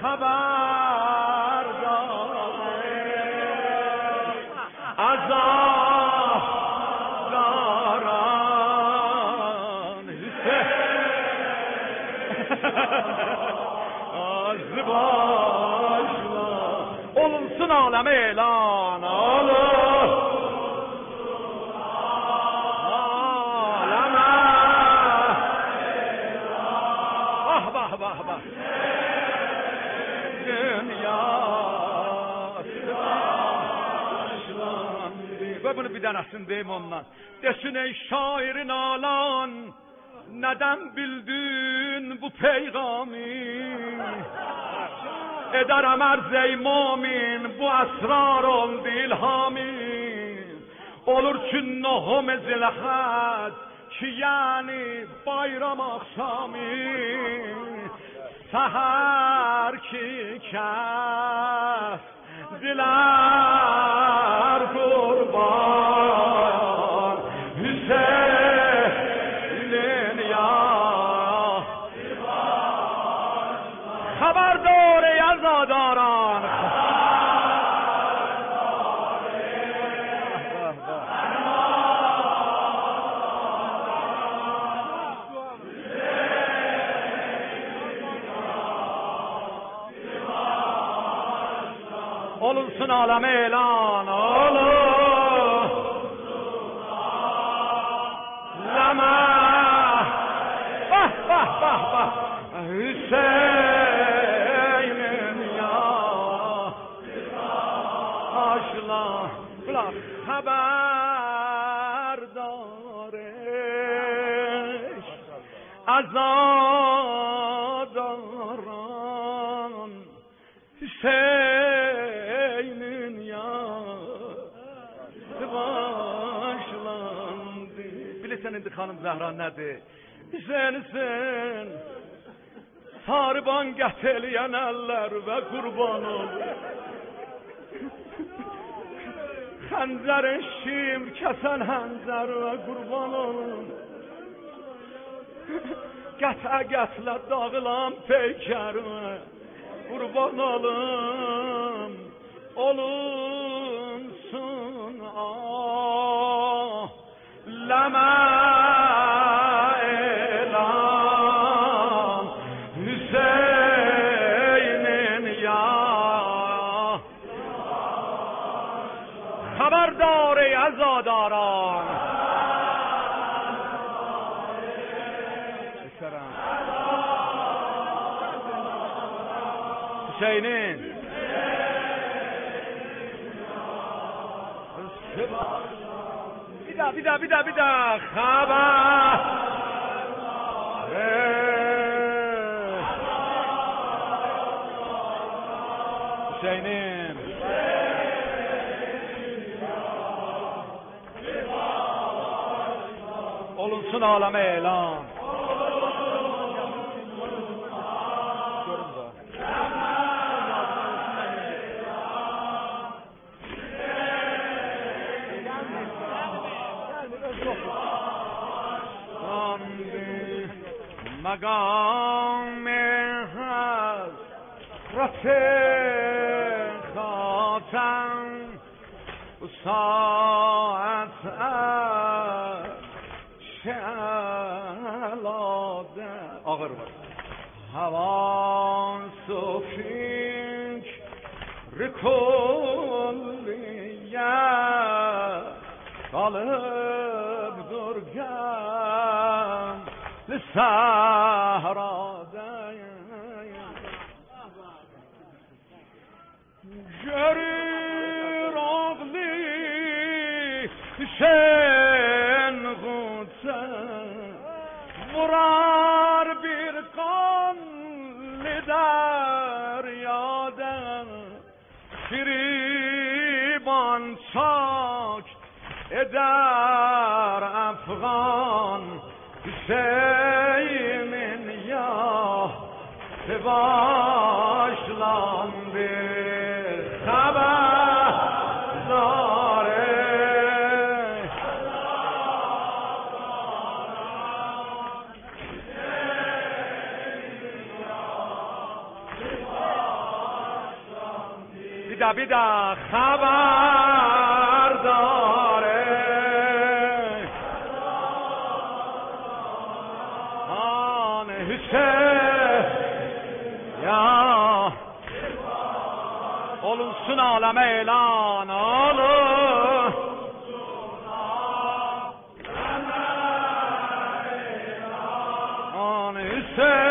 خبر داره عذاب داران از başla olunsun alem elan olur ve bunu bir tanesini deyim ondan. Desin ey şairin alan, neden bildin bu peygami? Ederem arz ey mumin, bu esrar oldu ilhami. Olur ki nohum zilhad, ki yani bayram akşami. Sahar ki kes diler kurban Hüseyin'in ya haberdar ey azadaran olunsun alem elan olur lama bah bah bah bah Hüseyin'im ya aşla kulak haber dariş azadaran Hüseyin'in ya başlandı. Bilirsən indi xanım Zəhra nədir? Sen sarıban qət eləyən əllər və qurban ol. Xəncərin şim kəsən həncər və qurban olun. Qətlə dağılan peykərmə kurban olum olunsun ah lama elan Hüseyin'in ya haberdar ey azadaran Hüseyin'in bir daha haber Hüseyin'in olunsun aleme elan مقام حضرت خاتم ساعت شلاده آخر بار هوان سفینک رکلیه قلب درگم لسهراده جریر آغلی شن غوطه ورار bir قانل deryada şiriban çak eder Afgan Hüseyin'in ya başlandı haber dare بیده خبر داره آن حسین یا olunsun alem elan olur an Hüseyin